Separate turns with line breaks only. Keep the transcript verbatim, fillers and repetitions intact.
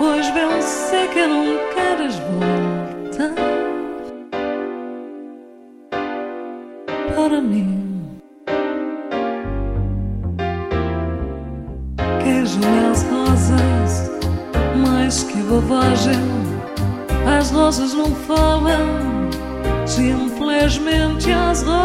Pois bem sei que não queres voltar para mim. Queres as rosas mais que bobagem. As rosas não falam, simplesmente as rosas